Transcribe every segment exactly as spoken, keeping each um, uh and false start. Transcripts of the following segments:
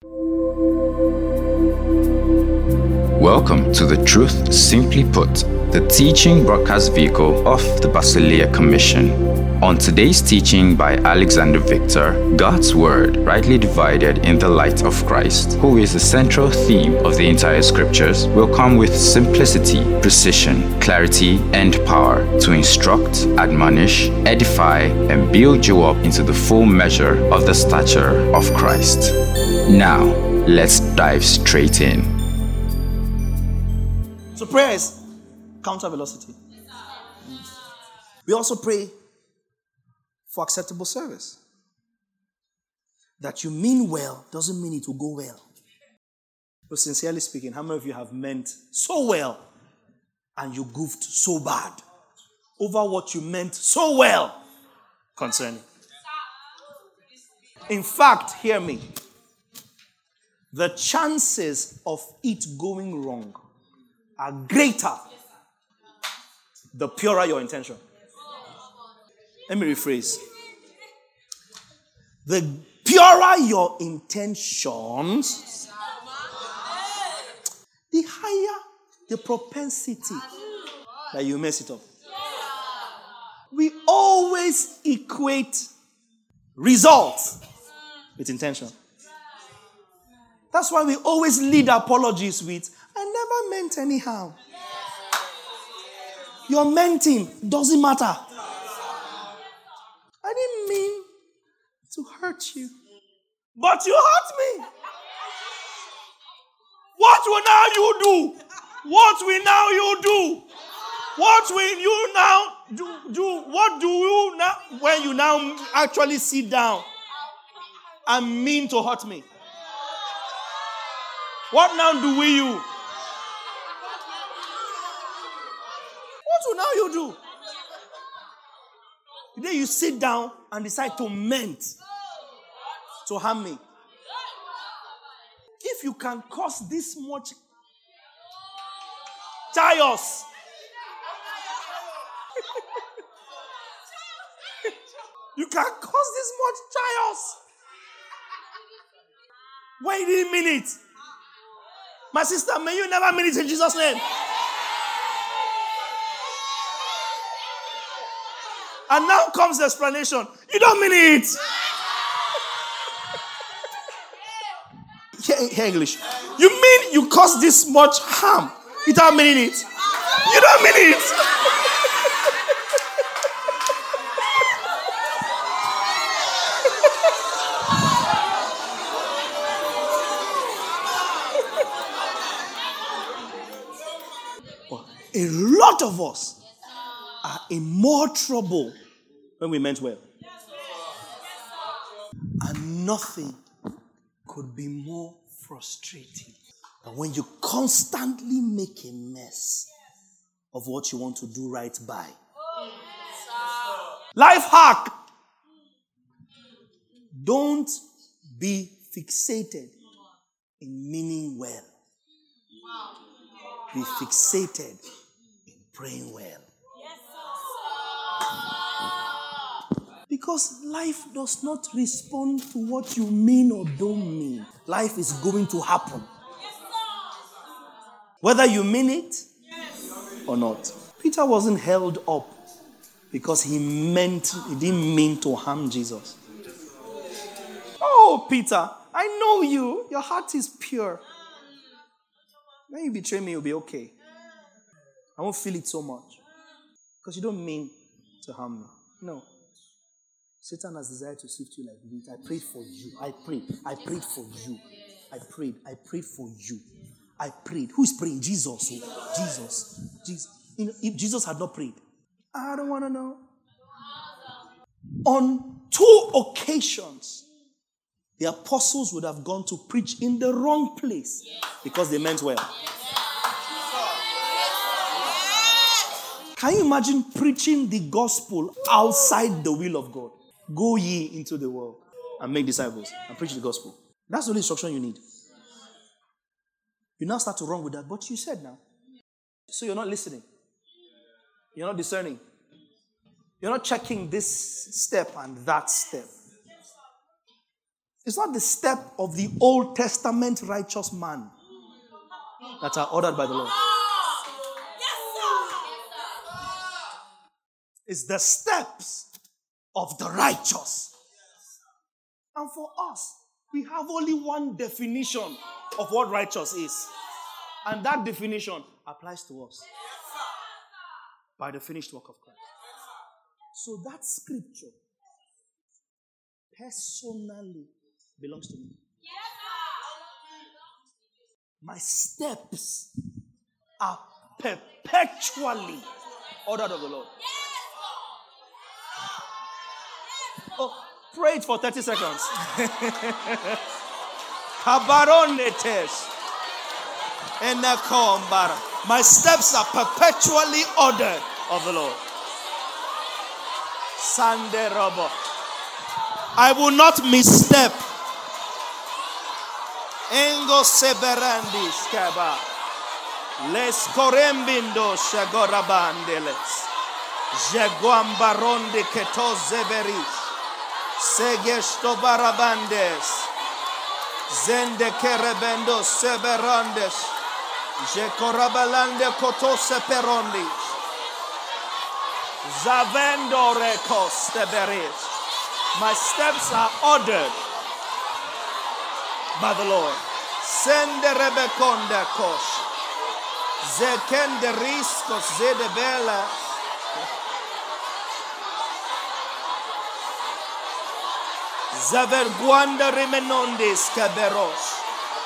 Welcome to The Truth Simply Put, the teaching broadcast vehicle of the Basileia Commission. On today's teaching by Alexander Victor, God's Word rightly divided in the light of Christ, who is the central theme of the entire scriptures, will come with simplicity, precision, clarity, and power to instruct, admonish, edify, and build you up into the full measure of the stature of Christ. Now, let's dive straight in. So prayer is counter velocity. We also pray for acceptable service. That you mean well doesn't mean it will go well. But sincerely speaking, how many of you have meant so well and you goofed so bad over what you meant so well concerning? In fact, hear me. The chances of it going wrong are greater the purer your intention. Let me rephrase. The purer your intentions, the higher the propensity that you mess it up. We always equate results with intention. That's why we always lead apologies with, I never meant any harm. Your menting doesn't matter. I didn't mean to hurt you. But you hurt me. What will now you do? What will now you do? What will you now do? do? What do you now, when you now actually sit down and mean to hurt me? What now do we you? What will now you do? The day you sit down and decide to meant to harm me. If you can cause this much chaos, you can cause this much chaos when you didn't mean it. My sister, may you never mean it in Jesus' name. And now comes the explanation. You don't mean it. Hear, hear English. You mean you caused this much harm without meaning it? You don't mean it. A lot of us are in more trouble when we meant well. And nothing could be more frustrating than when you constantly make a mess of what you want to do right by. Life hack. Don't be fixated in meaning well. Be fixated in praying well. Because life does not respond to what you mean or don't mean. Life is going to happen. Whether you mean it or not. Peter wasn't held up because he meant, he didn't mean to harm Jesus. Oh, Peter, I know you. Your heart is pure. When you betray me, you'll be okay. I won't feel it so much. Because you don't mean to harm me. No. Satan has desired to sift you like wheat. I prayed for you. I prayed. I prayed for you. I prayed. I prayed for you. I prayed. Who is praying? Jesus. Oh, Jesus. Jesus. You know, if Jesus had not prayed, I don't want to know. On two occasions, the apostles would have gone to preach in the wrong place because they meant well. Can you imagine preaching the gospel outside the will of God? Go ye into the world and make disciples and preach the gospel. That's the only instruction you need. You now start to run with that. But you said now. So you're not listening. You're not discerning. You're not checking this step and that step. It's not the step of the Old Testament righteous man that are ordered by the Lord. It's the steps of the righteous. And for us, we have only one definition of what righteous is. And that definition applies to us by the finished work of Christ. So that scripture personally belongs to me. My steps are perpetually ordered of the Lord. Oh, pray it for thirty seconds. My steps are perpetually ordered of the Lord. Sande Robo. I will not misstep. Engo seberandi skaba. Les corembindo shagorabandeles. Jaguambaronde keto zeberis. Segesto barabandes. Zende kerebendo seberandes. Jekorabalande koto seperondi. Zavendo rekos teberis. My steps are ordered by the Lord. Sende rebekonde kosh. Zekende riskos zedebela. Zaverguanda remenondis caberos.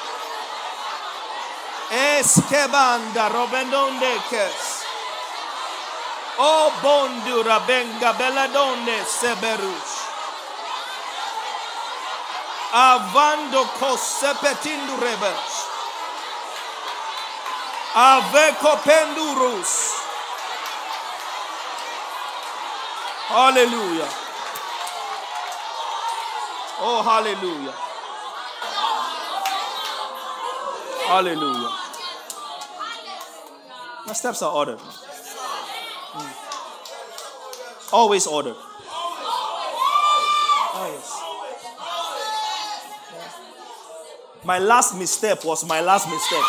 Eskebanda robendonde kes. O bondura benga beladonde seberus. Avando cosepetindu rebes. Aveco pendurus. Hallelujah. Oh, hallelujah. Hallelujah. My steps are ordered. Mm. Always ordered. Oh, yes. My last misstep was my last misstep.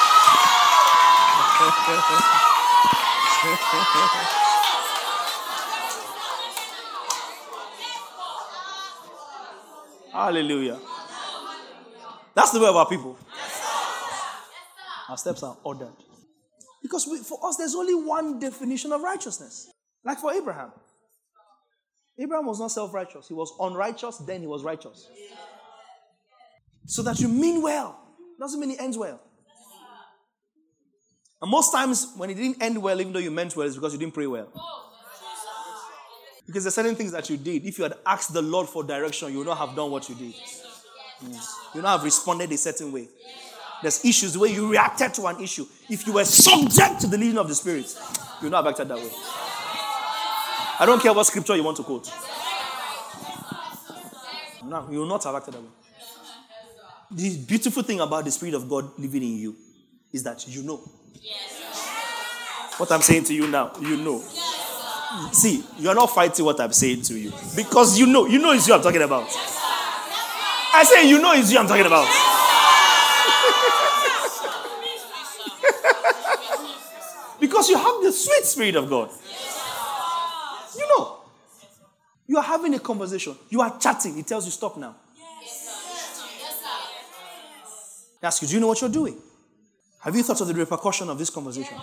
Hallelujah. That's the way of our people. Our steps are ordered. Because we, for us, there's only one definition of righteousness. Like for Abraham. Abraham was not self-righteous. He was unrighteous, then he was righteous. So that you mean well doesn't mean it ends well. And most times when it didn't end well, even though you meant well, it's because you didn't pray well. Because there are certain things that you did. If you had asked the Lord for direction, you would not have done what you did. Mm. You would not have responded a certain way. There's issues where you reacted to an issue. If you were subject to the leading of the Spirit, you would not have acted that way. I don't care what scripture you want to quote. No, you will not have acted that way. The beautiful thing about the Spirit of God living in you is that you know. What I'm saying to you now, you know. See, you're not fighting what I'm saying to you. Because you know, you know it's you I'm talking about. I say you know it's you I'm talking about. Because you have the sweet Spirit of God. You know. You are having a conversation. You are chatting. It tells you stop now. They ask you, do you know what you're doing? Have you thought of the repercussion of this conversation?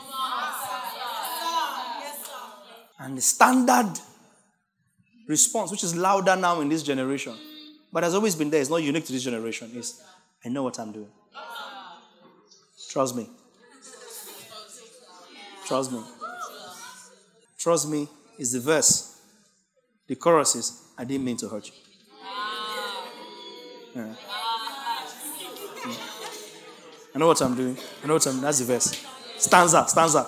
And the standard response, which is louder now in this generation, but has always been there, it's not unique to this generation, is, I know what I'm doing. Trust me. Trust me. Trust me is the verse. The chorus is, I didn't mean to hurt you. Yeah. I know what I'm doing. I know what I'm doing. That's the verse. Stanza, stanza.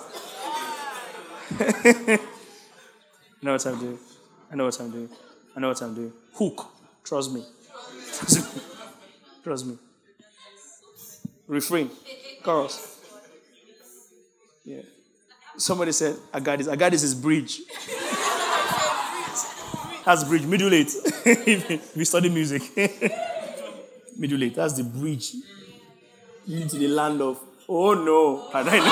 I know what I'm doing. I know what I'm doing. I know what I'm doing. Hook. Trust me. Trust me. Trust me. Refrain. Chorus. Yeah. Somebody said, I got this. I got this is bridge. That's bridge. Middle eight. We study music. Middle East, that's the bridge leading to the land of, oh no. Had I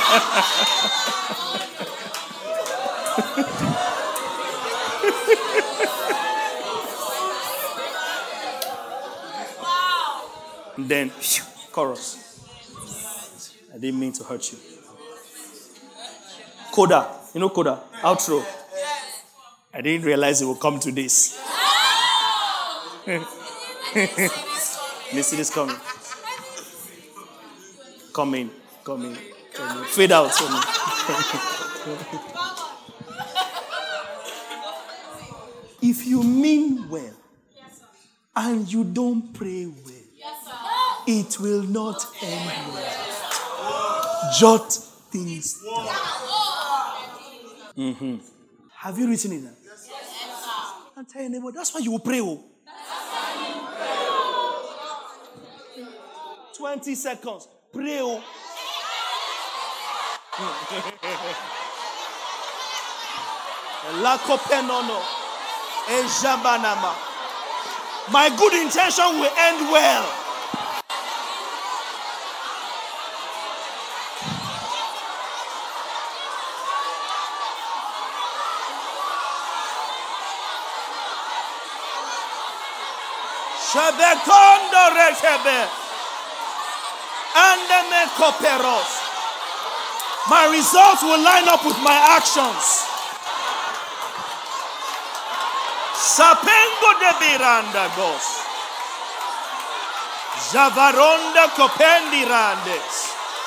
known. Then, phew, chorus. I didn't mean to hurt you. Coda. You know Coda? Outro. I didn't realize it would come to this. You see this coming. Come in. Come in. Come in. Fade out for me. If you mean well and you don't pray well, it will not end well. Jot things down. Mm-hmm. Have you written it down? Yes, I'm telling you, that's why you will pray. Oh. twenty seconds. Pray. Oh. La copenono. Ejabanama. My good intention will end well. Shabekondo rekebe. Andeme koperos. My results will line up with my actions. Sapengo de biranda gos. Javaronda kopendi randes.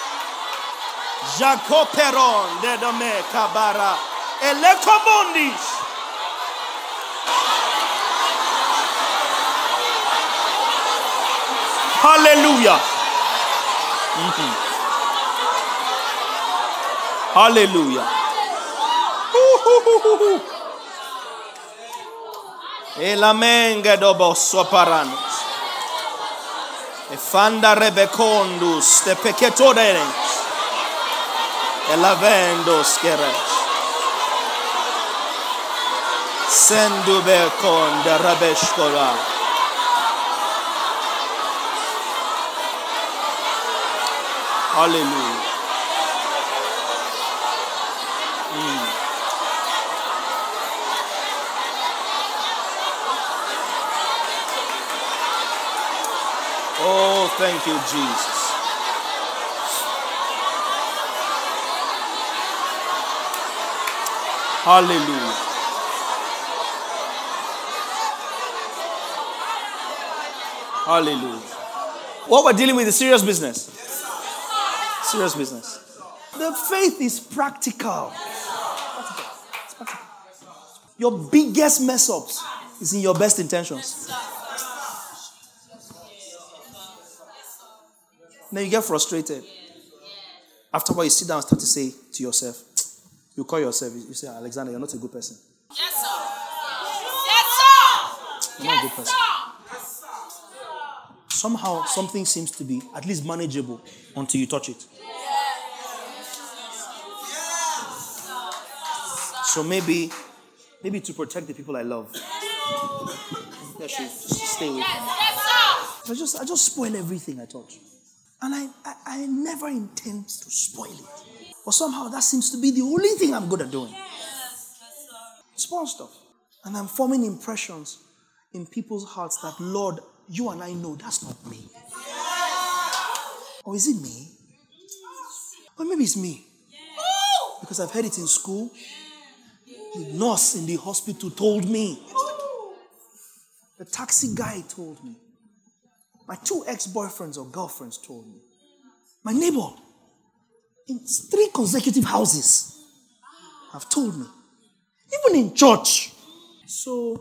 Jacoperon de dome kabara. Elekomondis. Hallelujah. Mm-hmm. Hallelujah. Elamenga dobo soparanos. E fanda rebecondus de pecatorenes. Elavendos queres. Sendube con de rabeshkora. Hallelujah. Mm. Oh, thank you, Jesus. Hallelujah. Hallelujah. What we're dealing with is serious business. Serious business. The faith is practical. It's practical. Your biggest mess ups is in your best intentions. Then you get frustrated. Afterward, you sit down and start to say to yourself, you call yourself, you say, Alexander, you're not a good person. Yes, sir. Yes, sir. You're not a good person. Somehow, something seems to be at least manageable until you touch it. So maybe, maybe to protect the people I love, I should just stay away from them. I just, I just spoil everything I touch. And I, I, I never intend to spoil it. But somehow that seems to be the only thing I'm good at doing. Spoil stuff. And I'm forming impressions in people's hearts that, Lord, you and I know that's not me. Or is it me? Or maybe it's me. Because I've heard it in school. The nurse in the hospital told me. The taxi guy told me. My two ex-boyfriends or girlfriends told me. My neighbor in three consecutive houses have told me. Even in church. So,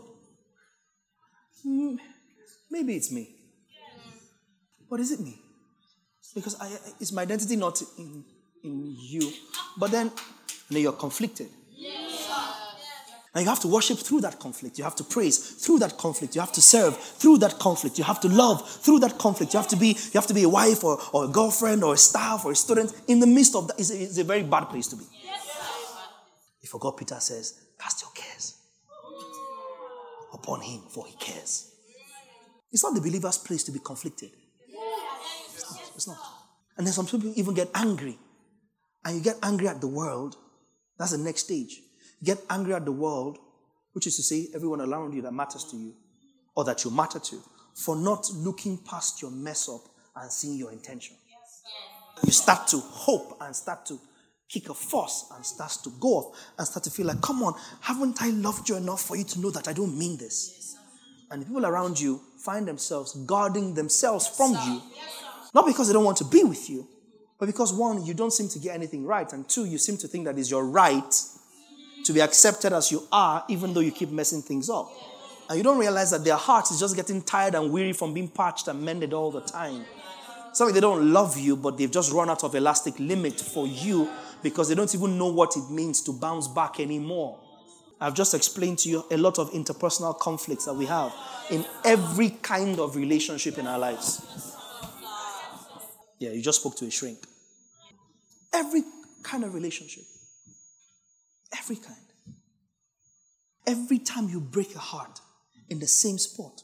maybe it's me. But is it me? Because I, is my identity not in, in you? But then, you know, you're conflicted. And you have to worship through that conflict. You have to praise through that conflict. You have to serve through that conflict. You have to love through that conflict. You have to be, you have to be a wife or, or a girlfriend or a staff or a student. In the midst of that, it's a, it's a very bad place to be. You forgot Peter says, cast your cares upon him, for he cares. It's not the believer's place to be conflicted. It's not. It's not. And then some people even get angry. And you get angry at the world. That's the next stage. You get angry at the world, which is to say everyone around you that matters to you or that you matter to, for not looking past your mess up and seeing your intention. You start to hope and start to kick a fuss and starts to go off and start to feel like, come on, haven't I loved you enough for you to know that I don't mean this? And the people around you find themselves guarding themselves from you. Not because they don't want to be with you, but because one, you don't seem to get anything right, and two, you seem to think that it's your right to be accepted as you are, even though you keep messing things up. And you don't realize that their heart is just getting tired and weary from being patched and mended all the time. It's not like they don't love you, but they've just run out of elastic limit for you because they don't even know what it means to bounce back anymore. I've just explained to you a lot of interpersonal conflicts that we have in every kind of relationship in our lives. Yeah, you just spoke to a shrink. Every kind of relationship. Every kind. Every time you break a heart in the same spot,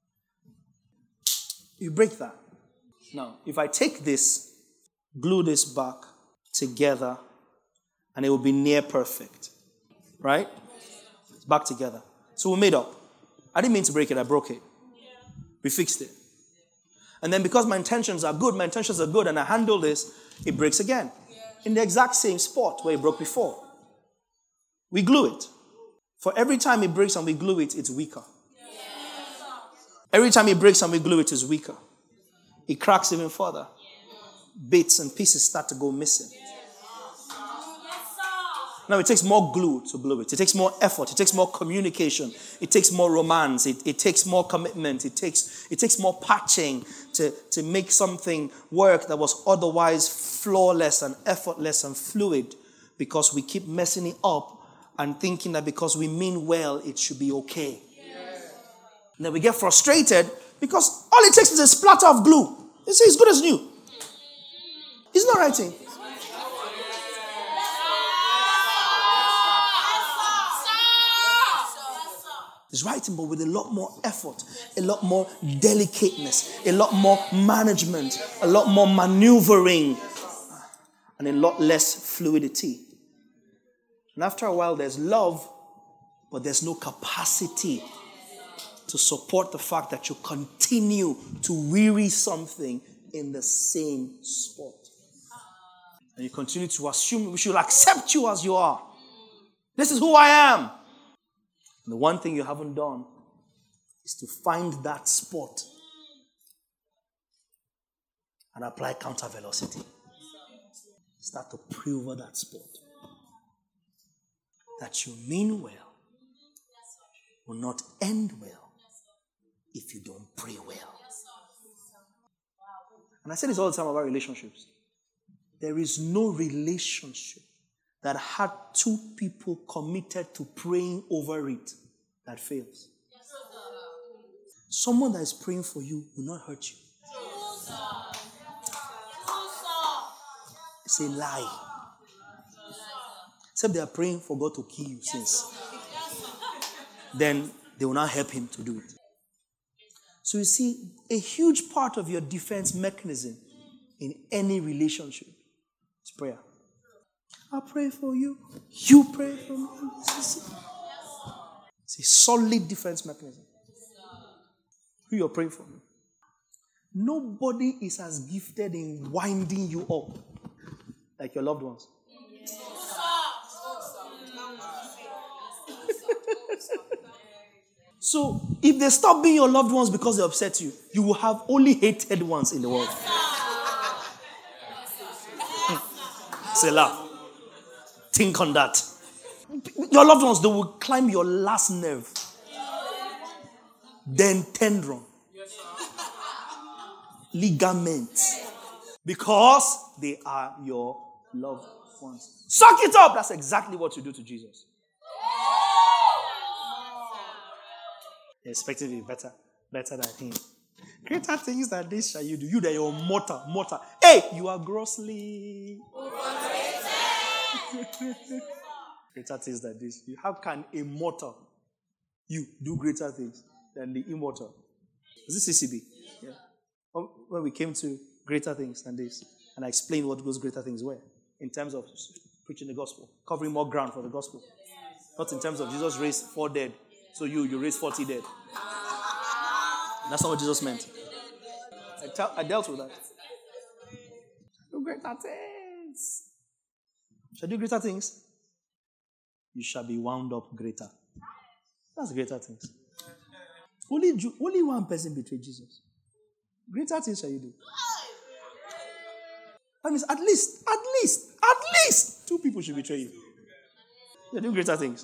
you break that. Now, if I take this, glue this back together, and it will be near perfect. Right? It's back together. So we made up. I didn't mean to break it, I broke it. We fixed it. And then because my intentions are good, my intentions are good, and I handle this, it breaks again. In the exact same spot where it broke before. We glue it. For every time it breaks and we glue it, it's weaker. Every time it breaks and we glue it, it's weaker. It cracks even further. Bits and pieces start to go missing. Now, it takes more glue to glue it. It takes more effort. It takes more communication. It takes more romance. It, it takes more commitment. It takes, it takes more patching to, to make something work that was otherwise flawless and effortless and fluid, because we keep messing it up and thinking that because we mean well, it should be okay. Yes. And then we get frustrated because all it takes is a splatter of glue. It's as good as new. It's not writing. It's writing, but with a lot more effort, a lot more delicateness, a lot more management, a lot more maneuvering, and a lot less fluidity. And after a while, there's love, but there's no capacity to support the fact that you continue to weary something in the same spot. And you continue to assume we should accept you as you are. This is who I am. And the one thing you haven't done is to find that spot and apply counter velocity. Start to pray over that spot. That you mean well will not end well if you don't pray well. And I say this all the time about relationships. There is no relationship that had two people committed to praying over it that fails. Someone that is praying for you will not hurt you. It's a lie. Except they are praying for God to kill you since. Then they will not help him to do it. So you see, a huge part of your defense mechanism in any relationship is prayer. I pray for you. You pray for me. It's a solid defense mechanism. Who you're praying for. Nobody is as gifted in winding you up like your loved ones. So, if they stop being your loved ones because they upset you, you will have only hated ones in the world. Selah. Think on that. Your loved ones, they will climb your last nerve. Then tendon. Ligaments. Because they are your loved ones. Suck it up! That's exactly what you do to Jesus. You're expecting to be better, better than him. Greater things than this shall you do. You that you're mortal, mortal. Hey, you are grossly. Greater things than this. How can a mortal, you, do greater things than the immortal? Was it C C B? Yeah. When we came to greater things than this, and I explained what those greater things were in terms of preaching the gospel, covering more ground for the gospel. Not in terms of Jesus raised four dead, so you, you raised forty dead. That's not what Jesus meant. I, te- I dealt with that. Do greater things. Shall I do greater things? You shall be wound up greater. That's greater things. Only, Ju- only one person betrayed Jesus. Greater things shall you do. That means at least, at least, at least two people should betray you. You're doing greater things.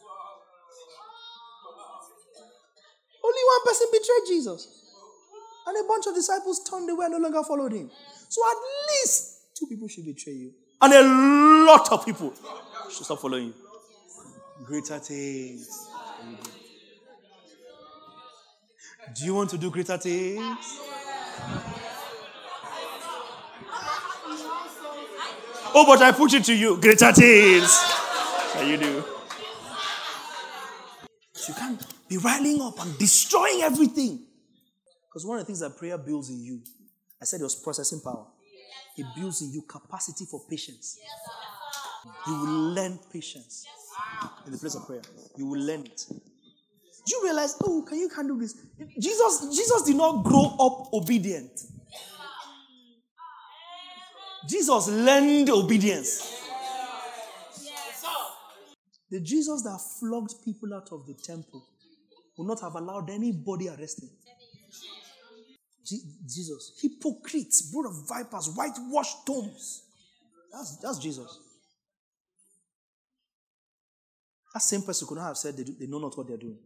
Only one person betrayed Jesus. And a bunch of disciples turned away and no longer followed him. So at least two people should betray you. And a lot of people should stop following you. Greater things. Do you want to do greater things? Oh, but I put it to you. Greater things. How you do? You can't be riling up and destroying everything. Because one of the things that prayer builds in you, I said it was processing power. It builds in you capacity for patience. You will learn patience in the place of prayer. You will learn it. Do you realize, oh, can you handle this? Jesus, Jesus did not grow up obedient. Jesus learned obedience. The Jesus that flogged people out of the temple would not have allowed anybody arrest him. Je- Jesus, hypocrites, brood of vipers, whitewashed tombs. That's, that's Jesus. That same person could not have said they, do, they know not what they're doing.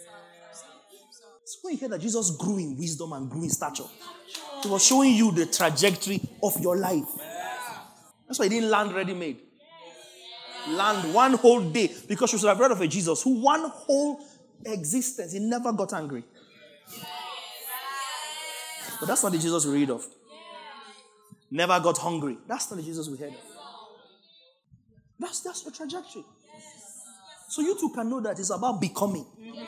So when you hear that Jesus grew in wisdom and grew in stature, he was showing you the trajectory of your life. That's why he didn't land ready-made. Land one whole day, because you should have read of a Jesus who one whole existence, he never got angry. But that's not the Jesus we read of. Never got hungry. That's not the Jesus we heard of. That's, that's your trajectory. So you too can know that it's about becoming.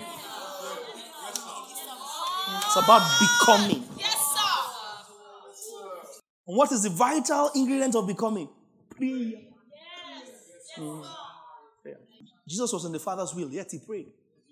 It's about becoming. Yes, sir. And what is the vital ingredient of becoming? Prayer. Mm. Prayer. Jesus was in the Father's will, yet he prayed.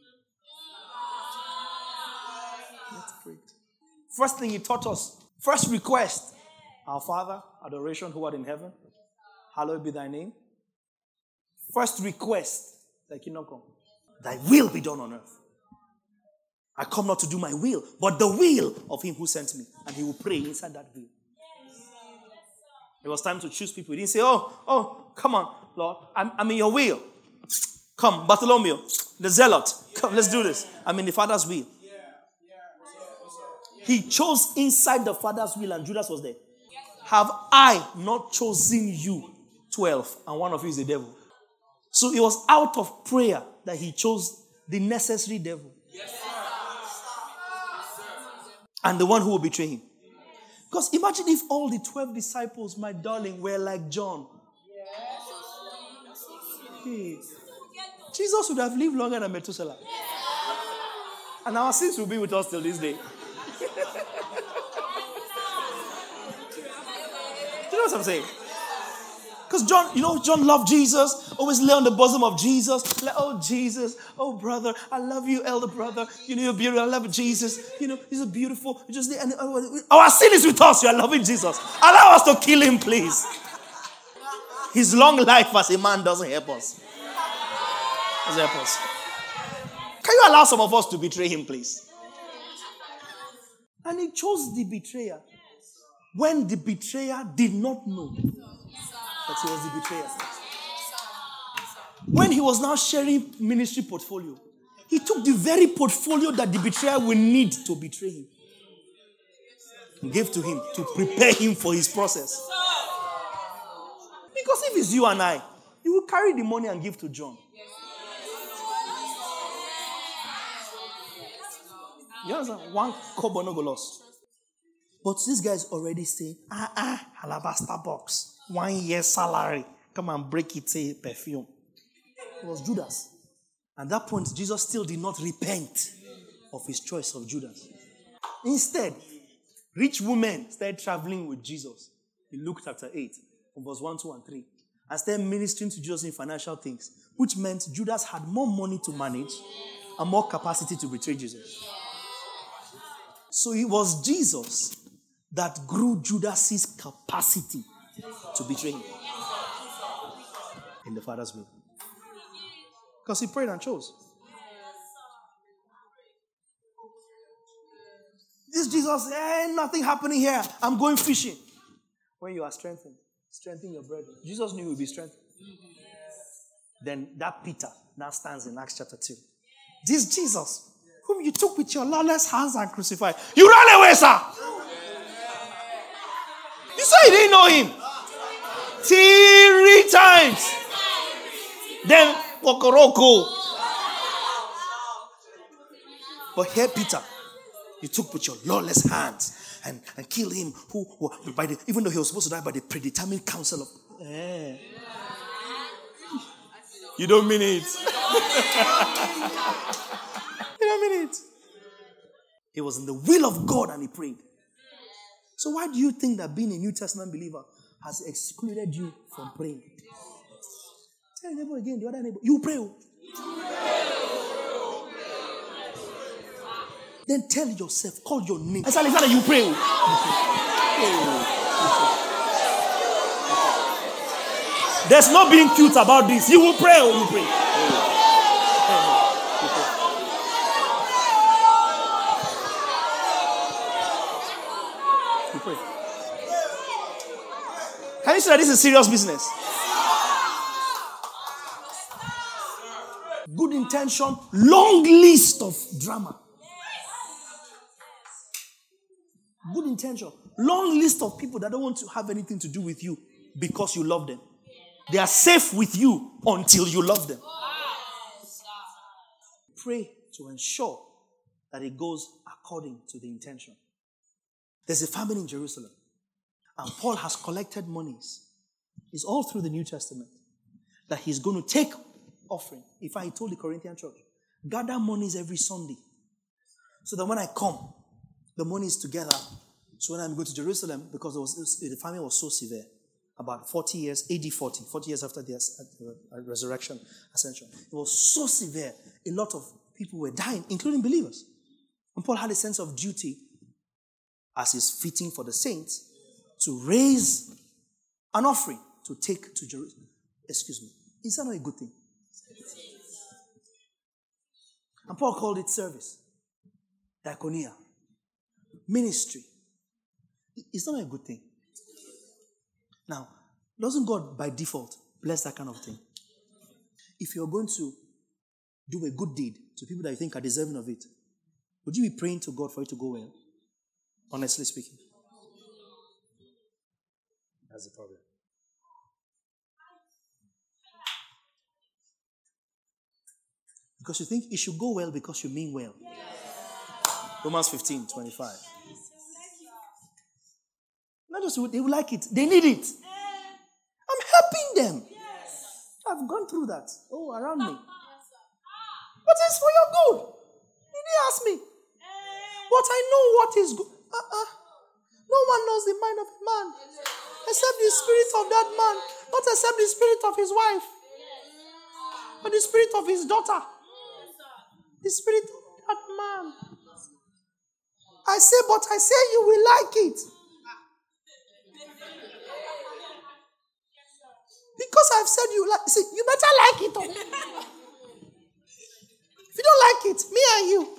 Yet he prayed. First thing he taught us, first request, our Father, adoration, who art in heaven, hallowed be thy name. First request, thy kingdom come. Thy will be done on earth. I come not to do my will, but the will of him who sent me. And he will pray inside that will. It was time to choose people. He didn't say, oh, oh, come on, Lord, I'm, I'm in your will. Come, Bartholomew, the zealot, come, let's do this. I'm in the Father's will. He chose inside the Father's will, and Judas was there. Have I not chosen you, twelve, and one of you is the devil? So it was out of prayer that he chose the necessary devil. And the one who will betray him. Because imagine if all the twelve disciples, my darling, were like John. Hey. Jesus would have lived longer than Methuselah. And our sins will be with us till this day. Do you know what I'm saying? Because John, you know, John loved Jesus, always lay on the bosom of Jesus. Like, oh, Jesus, oh, brother, I love you, elder brother. You know, you're beautiful. I love Jesus. You know, he's a beautiful. Just and, uh, our sin is with us. You are loving Jesus. Allow us to kill him, please. His long life as a man doesn't help us. Doesn't help us. Can you allow some of us to betray him, please? And he chose the betrayer when the betrayer did not know that he was the betrayer. When he was now sharing ministry portfolio, he took the very portfolio that the betrayer will need to betray him and gave to him to prepare him for his process. Because if it's you and I, you will carry the money and give to John. You understand? One kobo no go lost. But this guy is already saying, ah, ah, alabaster box. One year salary. Come and break it, say perfume. It was Judas. At that point, Jesus still did not repent of his choice of Judas. Instead, rich women started traveling with Jesus. In Luke chapter eight, from verse one, two, and three. And started ministering to Jesus in financial things, which meant Judas had more money to manage and more capacity to betray Jesus. So it was Jesus that grew Judas's capacity to betray him in the Father's will. Because he prayed and chose. This Jesus, eh, nothing happening here. I'm going fishing. When you are strengthened, strengthen your brethren. Jesus knew he would be strengthened. Then that Peter now stands in Acts chapter two. This Jesus, whom you took with your lawless hands and crucified, you ran away, sir. You said you didn't know him. Three times. Then Pokoroko. But here Peter, you took with your lawless hands and, and killed him who, who by the, even though he was supposed to die by the predetermined counsel of eh. You don't mean it. You don't mean it. He was in the will of God and he prayed. So why do you think that being a New Testament believer has excluded you from praying? Tell your neighbor again, the other neighbor, you pray. Then tell yourself, call your name. I said, Alexander, you pray. You pray. There's no being cute about this. You will pray or you pray. You pray. Can you see that this is serious business? Good intention, long list of drama. Good intention, long list of people that don't want to have anything to do with you because you love them. They are safe with you until you love them. Pray to ensure that it goes according to the intention. There's a famine in Jerusalem, and Paul has collected monies. It's all through the New Testament that he's going to take offering. In fact, he told the Corinthian church, gather monies every Sunday, so that when I come, the money is together. So when I'm going to Jerusalem, because it was, the famine was so severe, about forty years, A D forty, forty years after the resurrection, ascension. It was so severe, a lot of people were dying, including believers. And Paul had a sense of duty, as is fitting for the saints, to raise an offering to take to Jerusalem. Excuse me. Is that not a good thing? And Paul called it service, diakonia, ministry. It's not a good thing. Now, doesn't God by default bless that kind of thing? If you're going to do a good deed to people that you think are deserving of it, would you be praying to God for it to go well? Honestly speaking. That's the problem. Because you think it should go well because you mean well. Yes. Romans fifteen, twenty-five. Not just they will like it, they need it. I'm helping them. I've gone through that. Oh, around me. But it's for your good. He didn't ask me. But I know what is good. Uh-uh. No one knows the mind of a man except the spirit of that man. Not except the spirit of his wife. But the spirit of his daughter. The spirit of that man. I say, but I say you will like it. Because I've said you like, see, you better like it. Oh. If you don't like it, me and you.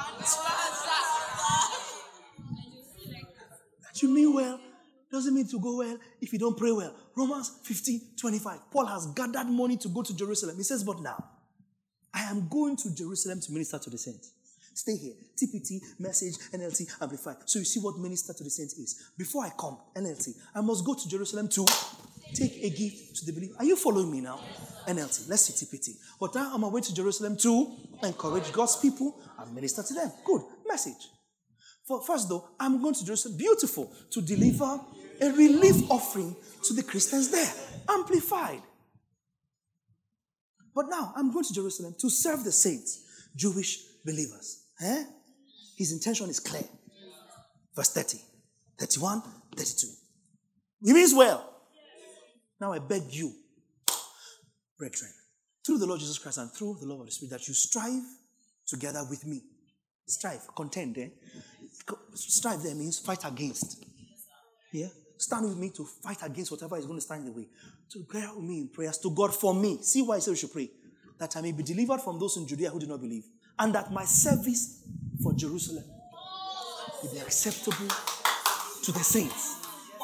That you mean well doesn't mean to go well if you don't pray well. Romans fifteen, twenty-five. Paul has gathered money to go to Jerusalem. He says, but now, I am going to Jerusalem to minister to the saints. Stay here. T P T, message, N L T, amplified. So you see what minister to the saints is. Before I come, N L T, I must go to Jerusalem to take a gift to the believer. Are you following me now? N L T, let's see T P T. But now I'm on my way to Jerusalem to encourage God's people and minister to them. Good. Message. For first though, I'm going to Jerusalem, beautiful, to deliver a relief offering to the Christians there. Amplified. But now I'm going to Jerusalem to serve the saints, Jewish believers. Eh? His intention is clear. Verse thirty, thirty-one, thirty-two. He means well. Now I beg you, brethren, through the Lord Jesus Christ and through the love of the Spirit, that you strive together with me. Strive, contend, eh? Strive there means fight against. Yeah? Stand with me to fight against whatever is going to stand in the way. To pray with me in prayers to God for me. See why I say we should pray. That I may be delivered from those in Judea who do not believe. And that my service for Jerusalem will be acceptable to the saints.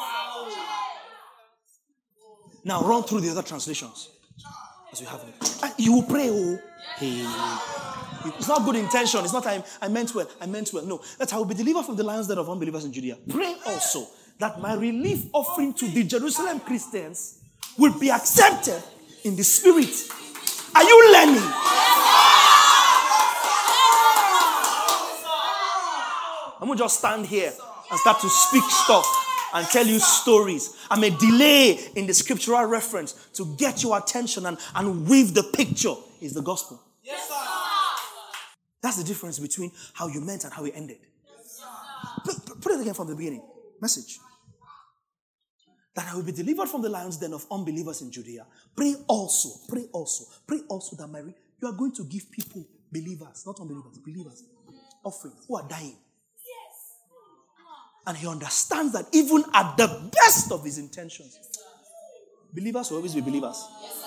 Now run through the other translations. As we have it. And you will pray, oh. Hey. It's not good intention. It's not I, I meant well. I meant well. No. That I will be delivered from the lions den of unbelievers in Judea. Pray also that my relief offering to the Jerusalem Christians will be accepted in the spirit. Are you learning? I'm going to just stand here and start to speak stuff and tell you stories. I may delay in the scriptural reference to get your attention and, and weave the picture is the gospel. Yes, sir. That's the difference between how you meant and how it ended. Put, put it again from the beginning. Message. That I will be delivered from the lions den of unbelievers in Judea. Pray also, pray also, pray also that my re- you are going to give people, believers, not unbelievers, believers, offering who are dying. And he understands that even at the best of his intentions, believers will always be believers.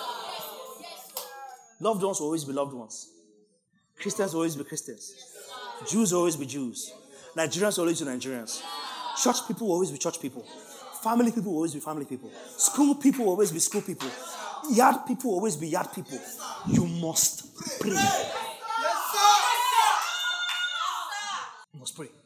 Loved ones will always be loved ones. Christians will always be Christians. Jews will always be Jews. Nigerians will always be Nigerians. Church people will always be church people. Family people will always be family people. School people will always be school people. Yard people will always be yard people. You must pray. You must pray.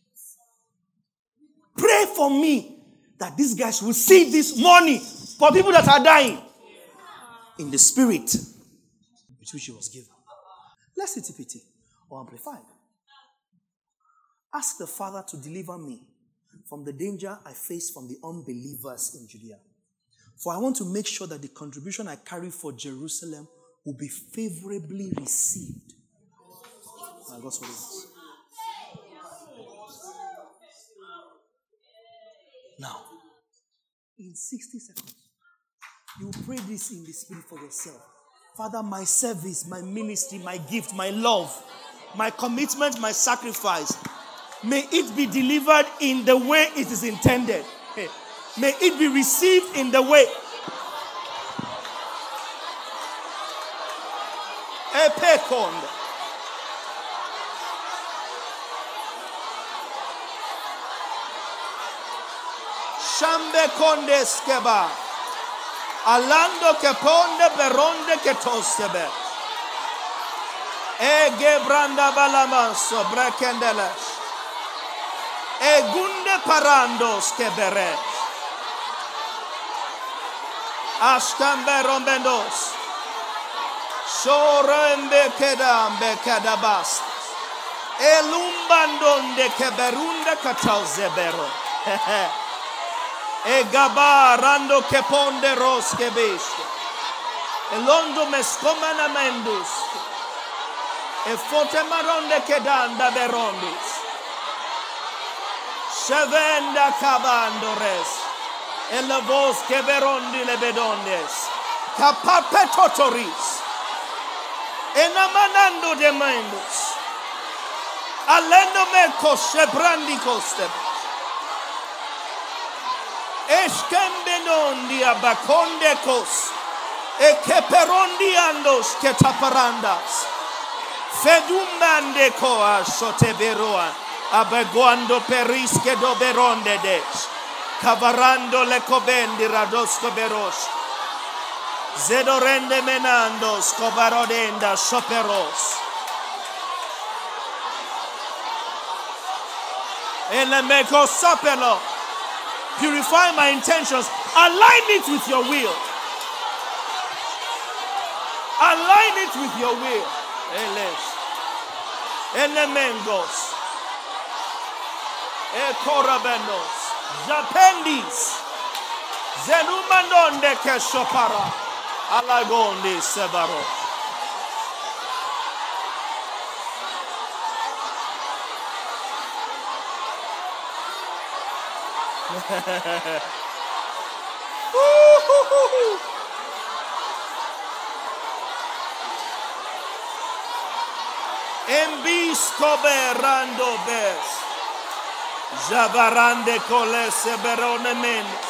Pray for me that these guys will see this money for people that are dying in the spirit with which he was given. Let's see T P T or Amplified. Ask the Father to deliver me from the danger I face from the unbelievers in Judea. For I want to make sure that the contribution I carry for Jerusalem will be favorably received. My God's holiness. Now, in sixty seconds, you pray this in the spirit for yourself. Father, my service, my ministry, my gift, my love, my commitment, my sacrifice, may it be delivered in the way it is intended. May it be received in the way. Epekond. Shambe konde skeba. Alando ke ponde beronde ke tosebe. Ege branda balamanso brekendeles. E gunde parando skebere. Ashkambe rombendos. Shorembe kedambe kadabas. E lumbandonde keberunde katazebero. E gaba rando che ponde ros che besce. E londo mescomana mendus. E fote maronde che danda berondis. Shevenda cabando res. E la voz che berondi le bedondes. Capape totoris. E namanando de mendus. Allendo me cosce brandi coste. Eskembenondi abakonde kos. E che perondi andos che taparandas. Fedumande koa soteberoa. Abeguando perische do beronde des. Cavarando le cobendi radosco beros. Zedorende menando scobarodenda soperos. E le meco sapelo. Purify my intentions. Align it with your will. Align it with your will. Eles. Elemengos. E corabenos. Japendis. Zenumandonde ke shopara. Alagondi sevaro. Embiscobe rando bes. Javarande colese berone menes.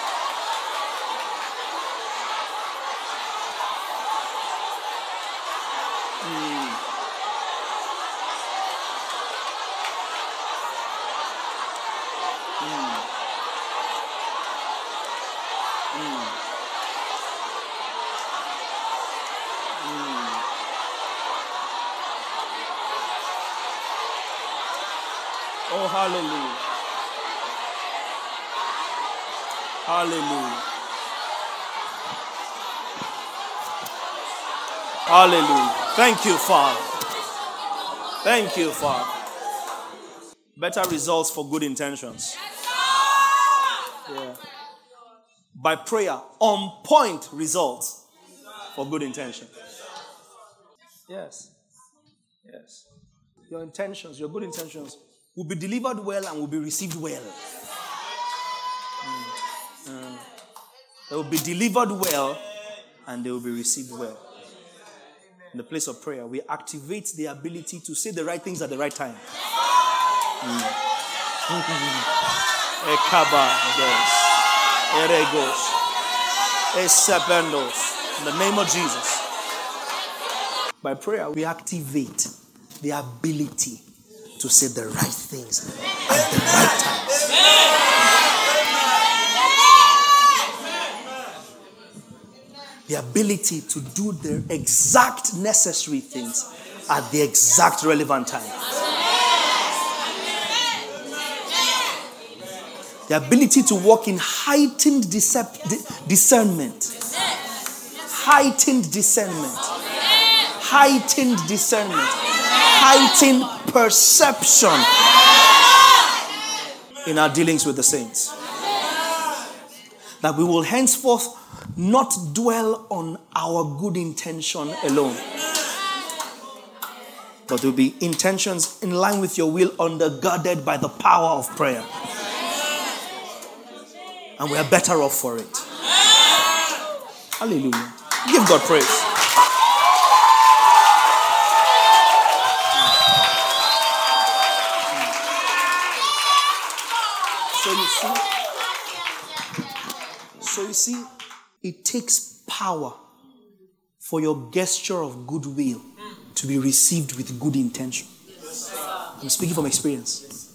Oh, hallelujah. Hallelujah. Hallelujah. Thank you, Father. Thank you, Father. Better results for good intentions. Yeah. By prayer, on point results for good intention. Yes. Yes. Your intentions, your good intentions will be delivered well and will be received well. Mm. Mm. They will be delivered well and they will be received well. In the place of prayer, we activate the ability to say the right things at the right time. Mm. In the name of Jesus. By prayer, we activate the ability to say the right things at the right time. The ability to do the exact necessary things at the exact relevant time. The ability to walk in heightened decep- discernment. Heightened discernment. Heightened discernment. Heightened perception in our dealings with the saints. That we will henceforth not dwell on our good intention alone, but there will be intentions in line with your will, undergirded by the power of prayer. And we are better off for it. Hallelujah. Give God praise. So you see, so you see, it takes power for your gesture of goodwill to be received with good intention. I'm speaking from experience.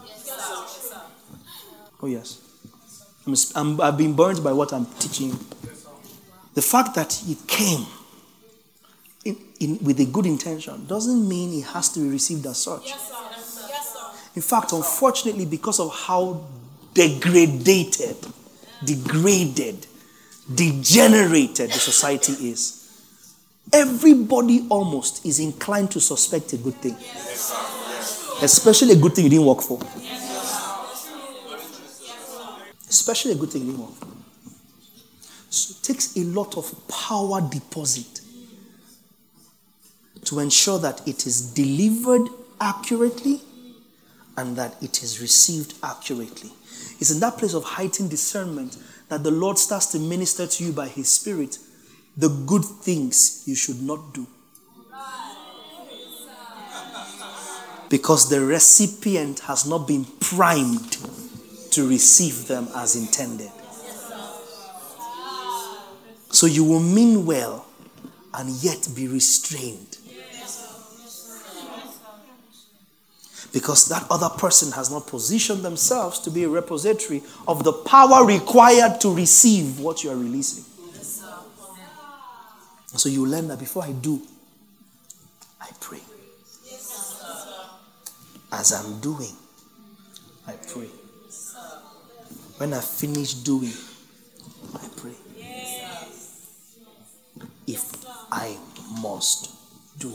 Oh yes. I'm, I'm, I've been burned by what I'm teaching you. The fact that it came in, in, with a good intention doesn't mean it has to be received as such. Yes, sir. Yes, sir. In fact, unfortunately, because of how degraded, degraded, degenerated the society is, everybody almost is inclined to suspect a good thing. Especially a good thing you didn't work for. Especially a good thing you didn't work for. So it takes a lot of power deposit to ensure that it is delivered accurately and that it is received accurately. It's in that place of heightened discernment that the Lord starts to minister to you by His Spirit the good things you should not do. Because the recipient has not been primed to receive them as intended. So you will mean well and yet be restrained. Because that other person has not positioned themselves to be a repository of the power required to receive what you are releasing. So you learn that before I do, I pray. As I'm doing, I pray. When I finish doing, I pray. If I must do.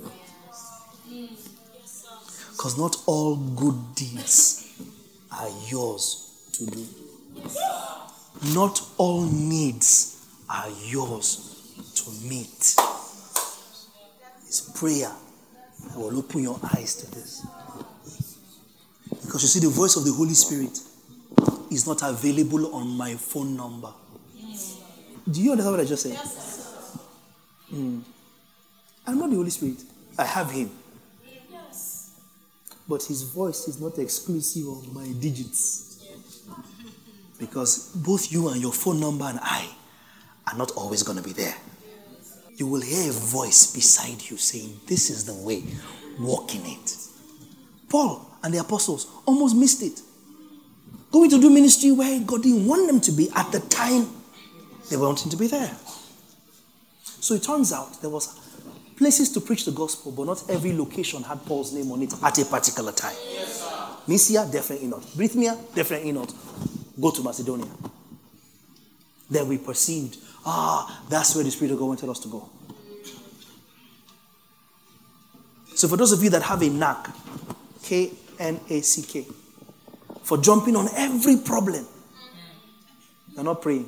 Because not all good deeds are yours to do. Not all needs are yours to meet. It's prayer that will open your eyes to this. Because you see, the voice of the Holy Spirit is not available on my phone number. Do you understand what I just said? Yes. Mm. I'm not the Holy Spirit. I have him. Yes. But his voice is not exclusive of my digits. Because both you and your phone number and I are not always going to be there. You will hear a voice beside you saying, this is the way, walk in it. Paul and the apostles almost missed it. Going to do ministry where God didn't want them to be at the time they were wanting to be there. So it turns out there was places to preach the gospel, but not every location had Paul's name on it at a particular time. Yes, sir. Mysia, definitely not. Bithynia, definitely not. Go to Macedonia. Then we perceived, ah, that's where the Spirit of God wanted us to go. So for those of you that have a knack, K N A C K, for jumping on every problem, you're not praying.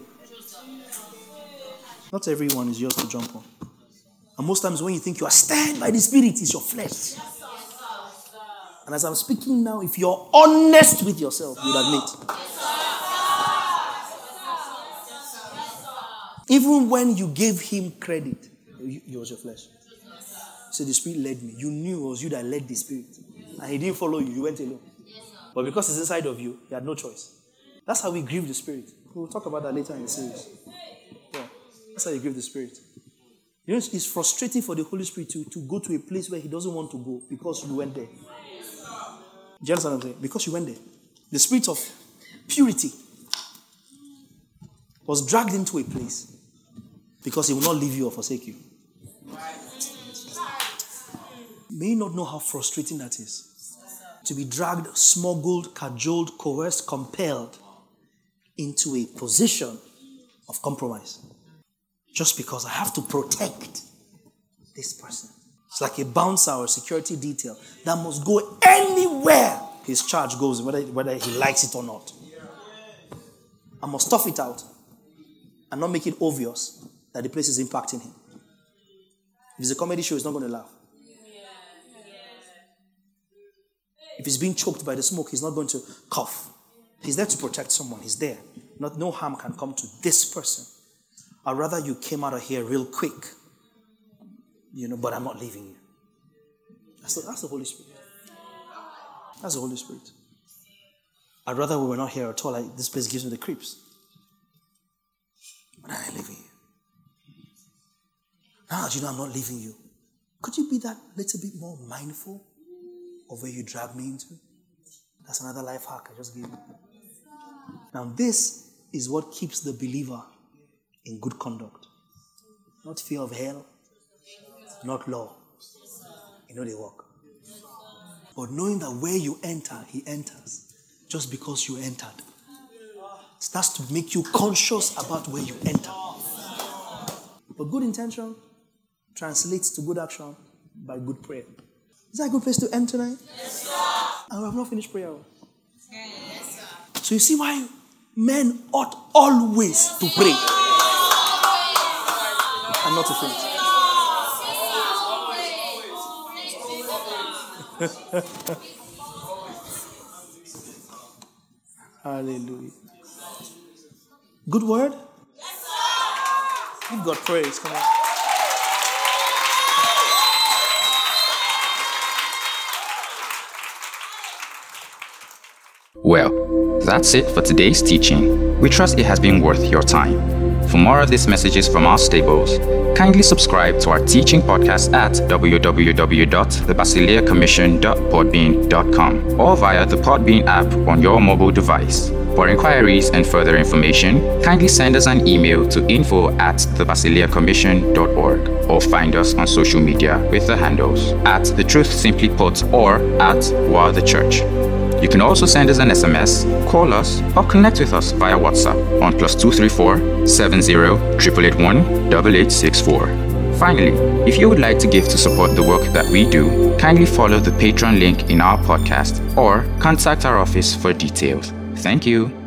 Not everyone is yours to jump on. And most times when you think you are stirred by the Spirit, it's your flesh. And as I'm speaking now, if you're honest with yourself, you would admit. Even when you gave him credit, it was your flesh. So the Spirit led me. You knew it was you that led the Spirit. And he didn't follow you. You went alone. But because it's inside of you, you had no choice. That's how we grieve the Spirit. We'll talk about that later in the series. Yeah. That's how you grieve the Spirit. You know, it's frustrating for the Holy Spirit to, to go to a place where he doesn't want to go because you went there. Do you understand what I'm saying? Because you went there. The Spirit of purity was dragged into a place because he will not leave you or forsake you. You may not know how frustrating that is. To be dragged, smuggled, cajoled, coerced, compelled into a position of compromise. Just because I have to protect this person. It's like a bouncer or a security detail that must go anywhere his charge goes, whether, whether he likes it or not. I must tough it out and not make it obvious that the place is impacting him. If it's a comedy show, he's not going to laugh. If he's being choked by the smoke, he's not going to cough. He's there to protect someone. He's there. Not, no harm can come to this person. I'd rather you came out of here real quick. You know, but I'm not leaving you. That's the, that's the Holy Spirit. That's the Holy Spirit. I'd rather we were not here at all. Like, this place gives me the creeps. But I'm not leaving you. Now that you know I'm not leaving you, could you be that little bit more mindful of where you drag me into? That's another life hack I just gave you. Now this is what keeps the believer in good conduct. Not fear of hell, not law. You know they work. But knowing that where you enter, he enters. Just because you entered. Starts to make you conscious about where you enter. But good intention translates to good action by good prayer. Is that a good place to end tonight? Yes, sir. And we have not finished prayer. Yes, sir. So you see why men ought always to pray. And not to faint. Hallelujah. Good word? Yes, sir. Give God praise. Come on. Well, that's it for today's teaching. We trust it has been worth your time. For more of these messages from our stables, kindly subscribe to our teaching podcast at w w w dot the basileia commission dot podbean dot com or via the Podbean app on your mobile device. For inquiries and further information, kindly send us an email to info at the basileia commission dot org or find us on social media with the handles at The Truth Simply Put or at While the Church. You can also send us an S M S, call us, or connect with us via WhatsApp on plus two three four, seven zero, eight eight eight one, eight eight six four. Finally, if you would like to give to support the work that we do, kindly follow the Patreon link in our podcast or contact our office for details. Thank you.